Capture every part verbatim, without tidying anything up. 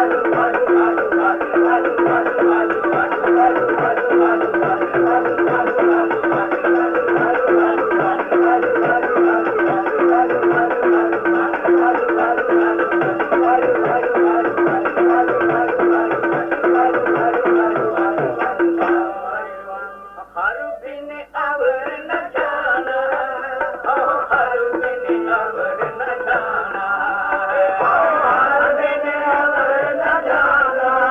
Hare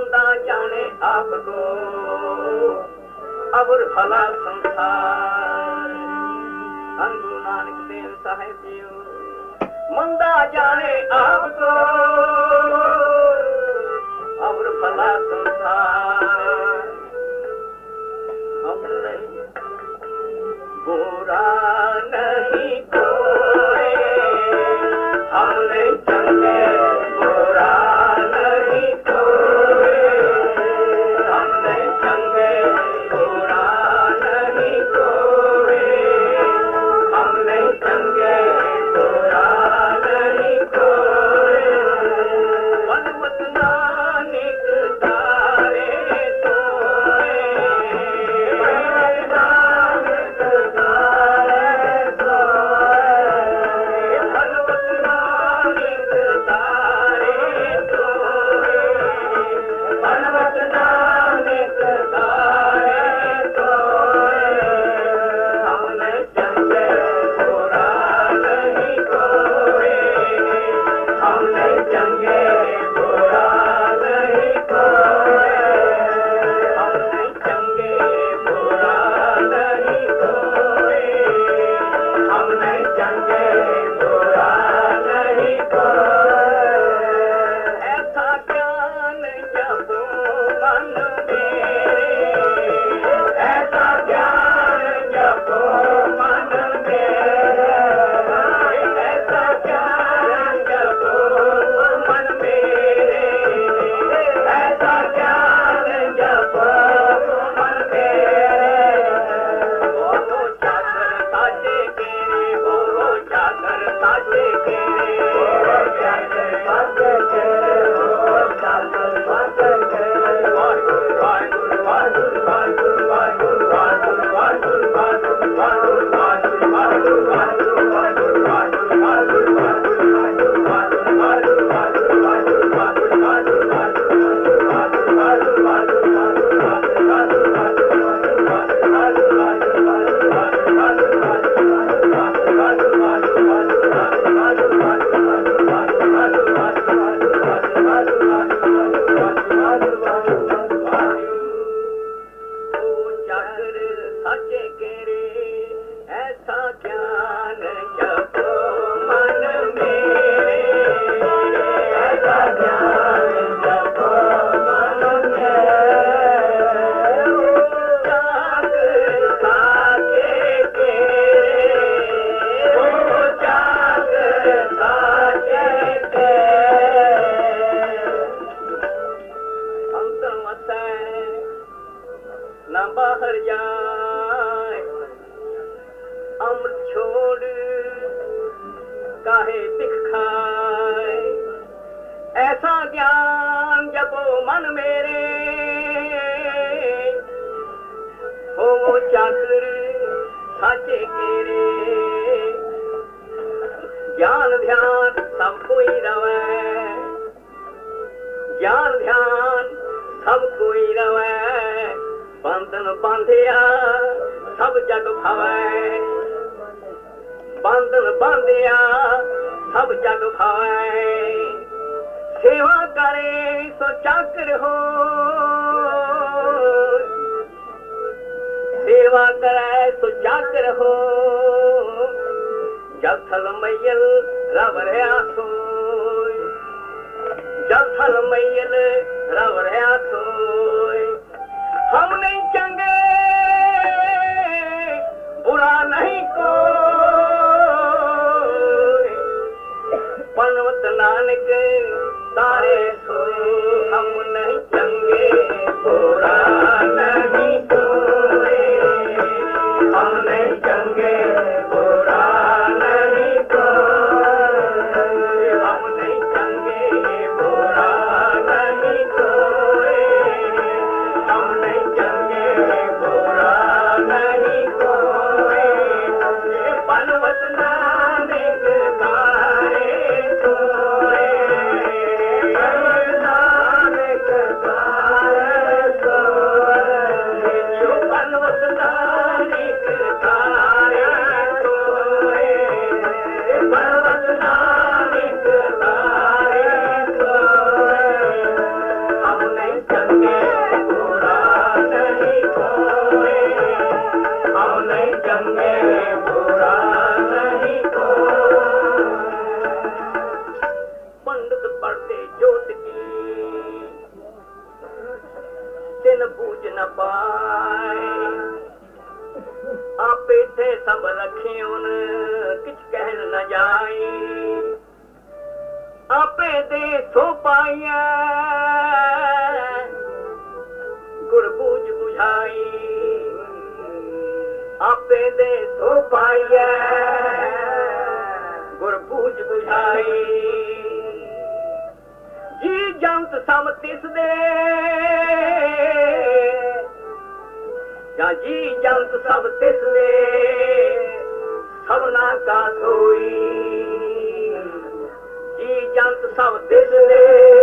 मंदा जाने आपको अबुर भला संसार। गुरु नानक देव साहेब जियो मंदा जाने आपको अबुर भला संसार। हमने बुरा नहीं कोई हमने चंगे बुरा नहीं कोई हमने चंगे बुरा नहीं कोई हमने चंगे बुरा नहीं कोई। मनमत नानक तारे सोए कोई बिन बूझ न पाए आपे थे सब रखे उन किछ कहन न जाए आपे दे सो पाइया गुर बूझ बुझाई आपे दे सो पाइया गुर बूझ बुझाई जी जंत सम तिस दे या जी जंत सब तिस दे सबना का सोई जी जंत सब तिस दे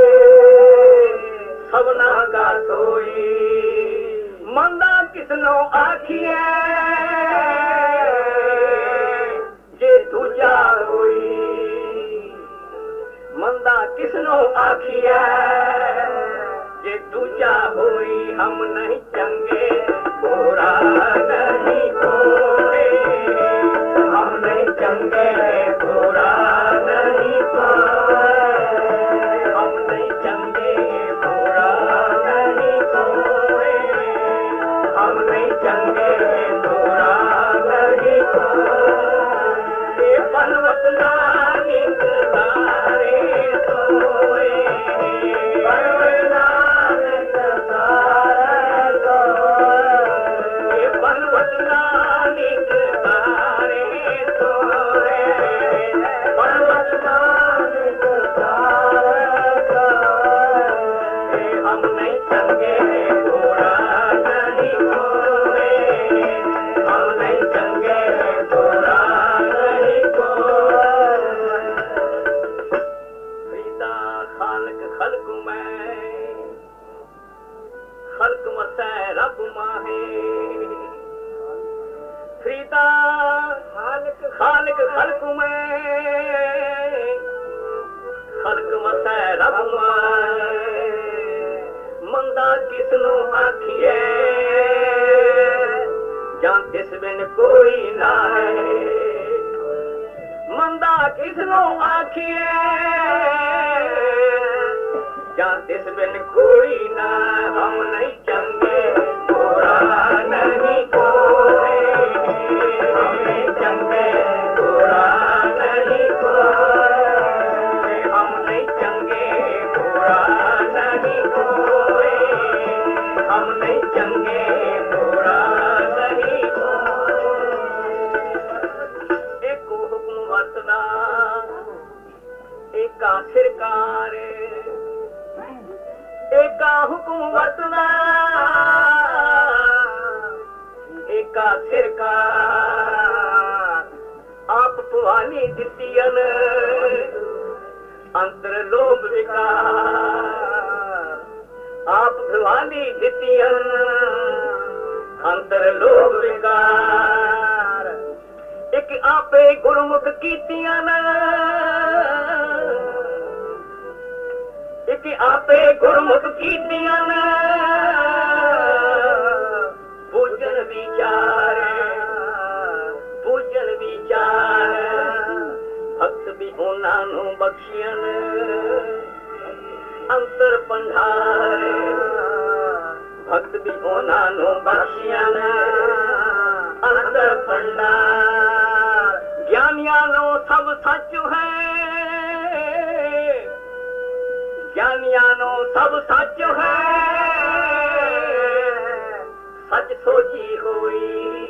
सबना का सोई मंदा किसनो आखिए जे दूजा होई मंदा किसनो आखिए जे दूजा होई हम नहीं चंगे बुरा नहीं कोई हम नहीं चंगे बुरा नहीं कोई हम नहीं चंगे बुरा नहीं कोई हम नहीं चंगे बुरा नहीं कोई ये पर्वत नानिक तारे सोए पर्वत नानिक तारे सोए ये पर्वत नानिक तारे सोए पर्वत नानिक तारे सोए हम नहीं चंगे बुरा नहीं कोई हम नहीं चंगे बुरा नहीं कोई फरीदा खालक खल्क में खल्क मसै रब माहे फरीदा खालक खालक खल्क में खल्क मसै रब माहे मंदा किसनो आखिए जां तिस बिन कोई ना है मंदा किसनो आखिए जां तिस बिन कोई ना हम नहीं चंगे बुरा नहीं कोई हम नहीं चंगे बुरा नहीं कोई हम नहीं चंगे बुरा नहीं कोई हम नहीं चंगे बुरा नहीं कोई एक हुक्म वरतदा एक सिरकार एक हुक्म वरतदा एक सिरकार आप पुआनी दितियन अंतर लोभ विकार आप भवानी दितियन अंतर लोभ विकार एक आपे गुरमुख कीतियन एक आपे गुरमुख कीतियन पूजन विचार पूजन विचार भक्त भी उन्हां बख्शियन अंतर पंडार भक्त भी उन्हां बख्शियन अंतर पंडार ज्ञानियां नो सब सच है ज्ञानियां नो सब सच है सच सोची होई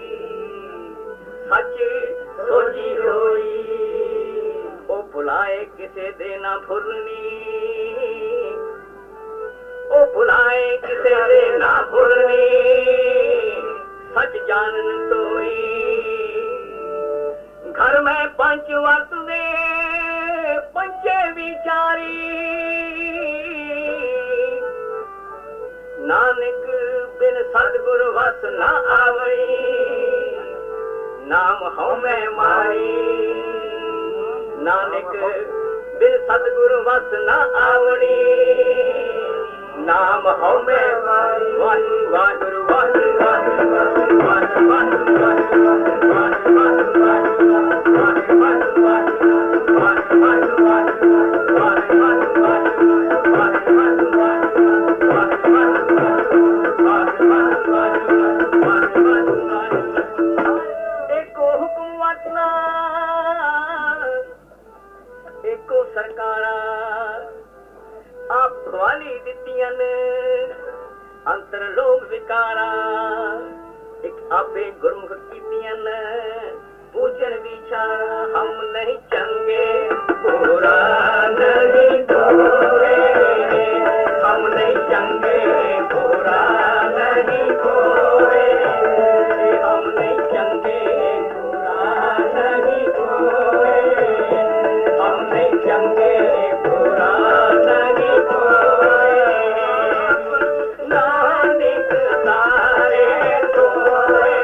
सच सोची होई ओ भुलाए किसे दे ना भुलनी ओ भुलाए किसे दे ना भुलनी सच जानन सोई घर में पंच वक्त दे पंचे विचारी नानक बिन सतगुरु वस न आवई नाम हूँ मैं माई नानक बिन सतगुरु वस न आवड़ी नाम हूँ मैं माई वाहिगुरु वाहिगुरु वाहिगुरु वाहिगुरु वाहिगुरु वाहिगुरु अंतर लोग विकारा एक आपे गुरमुख कीतियां पूजन विचारा हम नहीं चंगे पूरा नहीं कोरे हम नहीं चंगे पूरा नहीं कोरे हम नहीं चंगे पूरा नहीं कोरे हम नहीं चंगे पूरा नहीं कोरे नानक तारे तोरे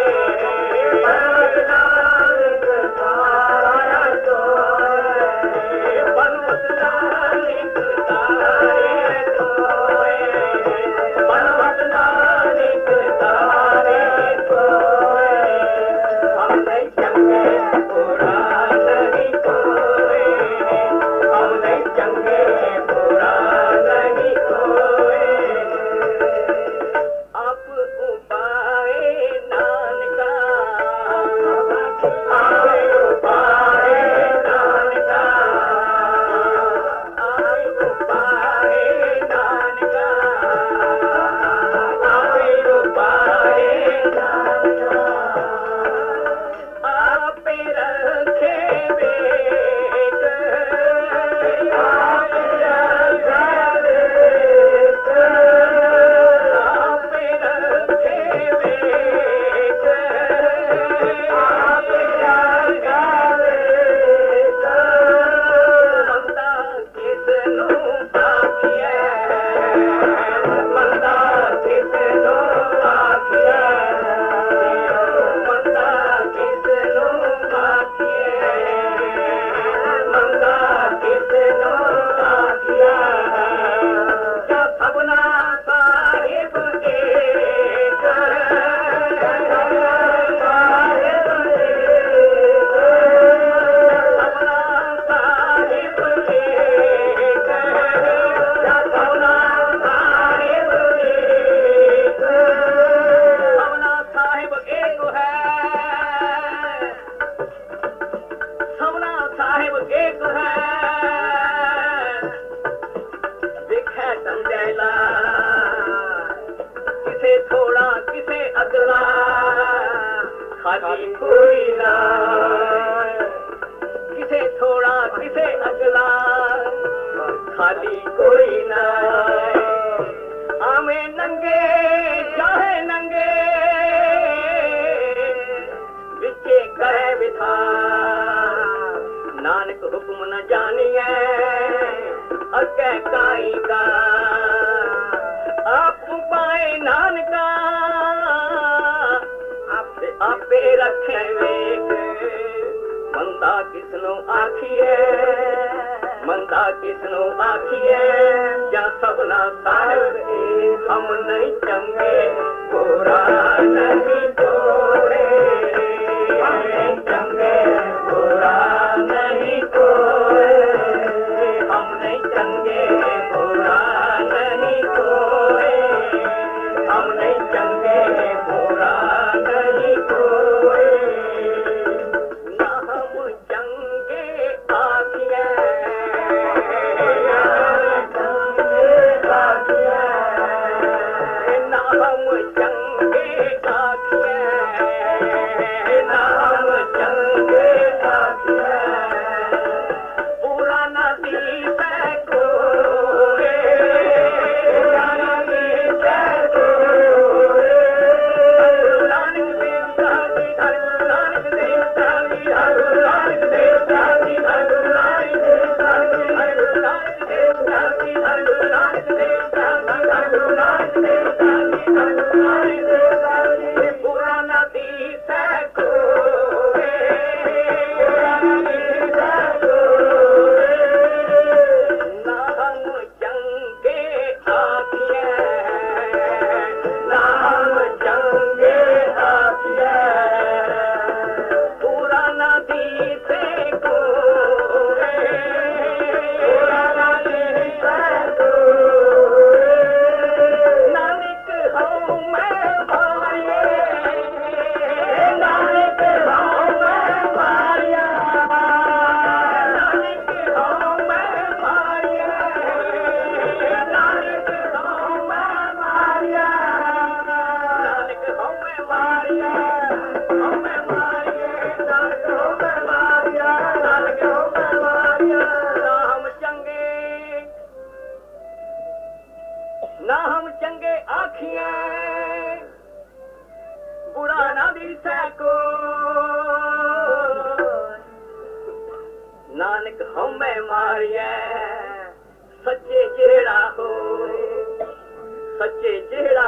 हम चंगे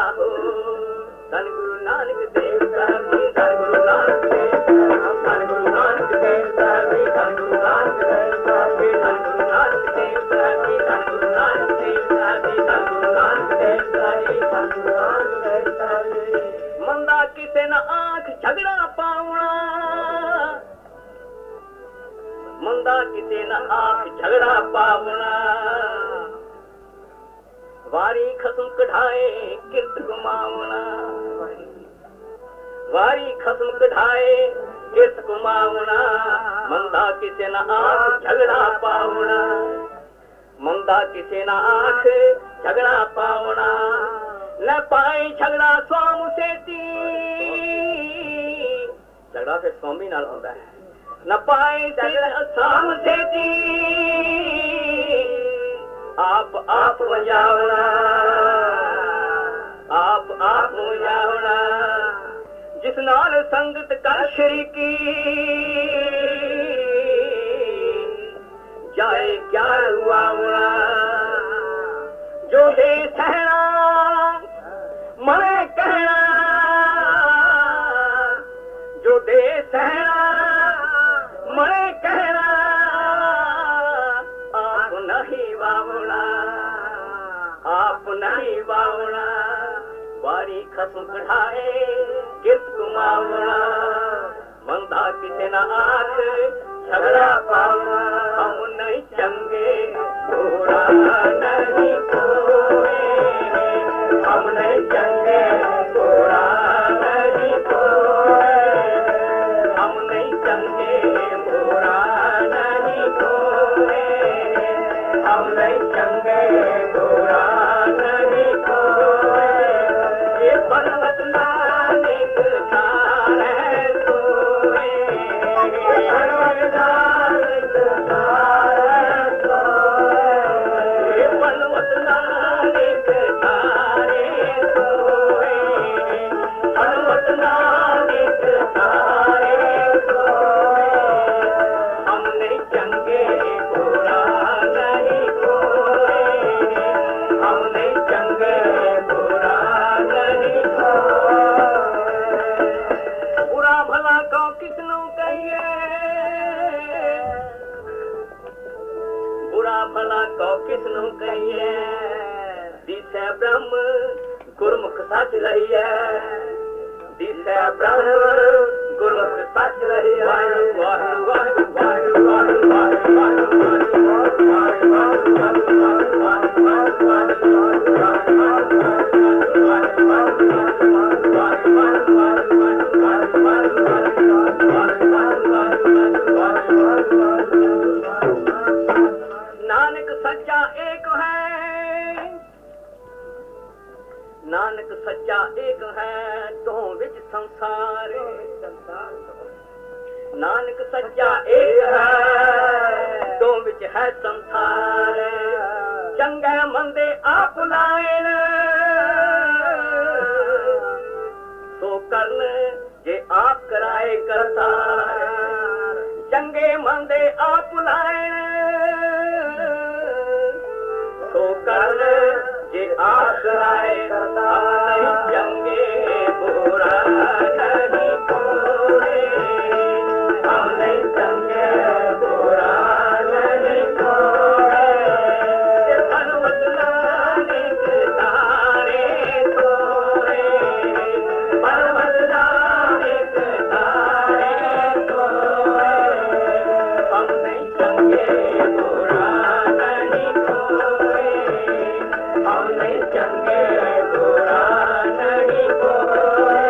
हो धन गुरु नानक देव साहब जी धन गुरु नानक देव साहब धन गुरु नानक देव साहब जी धन गुरु नानक देव साहब जी धन गुरु नानक देव साहब जी धन गुरु नानक देव साहब जी धन गुरु नानक देव साहब जी धन गुरु नानक देव साहब जी मंदा किसे न आंख झगड़ा पावना मंदा किसे न आंख झगड़ा पावना वारी खसम कढ़ाए किरत गुमावना वारी खसम कढ़ाए किरत गुमावना मंदा किसे न आंख झगड़ा पावना मंदा किसे न आंख झगड़ा पावना न पाए झगड़ा स्वाम से ती झगड़ा से स्वामी नाल होता है न पाए झगड़ा स्वाम से ती आप आप वजावना आप आप वजावना जिस नाल संगत कर शरीकी जाए क्या हुआवना जो दे सहना मने कहना जो दे सहना मने कहना आप नहीं वावना आप नहीं वावना वारी खसम कढ़ाए किरत गुमावना मंदा किसे न आंख झगड़ा पावना हम नहीं चंगे बुरा नहीं कोई हम नहीं चंगे बुरा नहीं कोई हम नहीं चंगे बुरा नहीं कोई हम नहीं चंगे बुरा नहीं कोई ये पर्वत नानक तारे सोए पर्वत नानक तारे सोए ये पर्वत नानक तारे सोए पर्वत नानक तारे सोए हम नहीं चंगे बुरा नहीं कोई हम नहीं चंगे बुरा नहीं कोई बुरा भला को किसनु कहिए बुरा भला को किसनु कहिए दिसे ब्रह्म गुरमुख सच रही है दिसे ब्रह्म गुरमुख सच रही है वाहिगुरू वाहिगुरू वाहिगुरू वाहिगुरू नानक सच्चा एक है नानक सच्चा एक है तो विच संसार नानक सच्चा एक है तो विच है संसार चंगे मंदे आप लाइन सो करन जे आप कराए करतार चंगे मंदे आप लाइन सो करन जे आप कराए करतार चंगे बुरा नहीं कोई हम नहीं चंगे बुरा नहीं कोई पर्वत नानक तारे सोए पर्वत नानक तारे सोए हम नहीं चंगे बुरा नहीं कोई हम नहीं चंगे बुरा नहीं कोई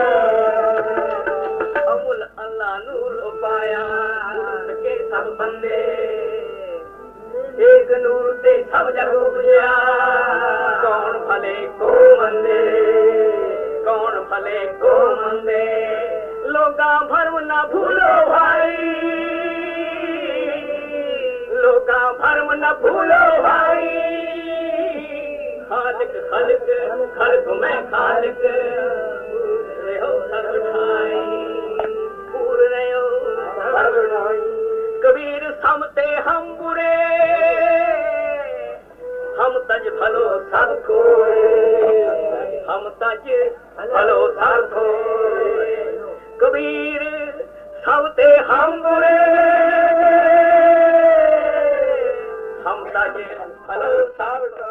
अमूल अल्लाह नूर पाया नूर के सब बंदे एक नूर ते सब जग उपजया कौन भले को मंदे कौन भले को मंदे लोगा भरम ना भूलो भाई लोगा भरम ना भूलो भाई खालिक खालिक खालिक मैं खालिक रहो सर्व ठाई पूर रहो सर्व ठाई कबीर समते हम बुरे हम तज भलो सब कोए हम तज ਜੇ ਭਲੋ ਸਭ ਕੋਏ। ਕਬੀਰ ਸਭ ਤੇ ਹਮ ਬੁਰੇ, ਹਮ ਤਾਂ ਜੇ ਭਲੋ ਸਭ ਕੋਏ।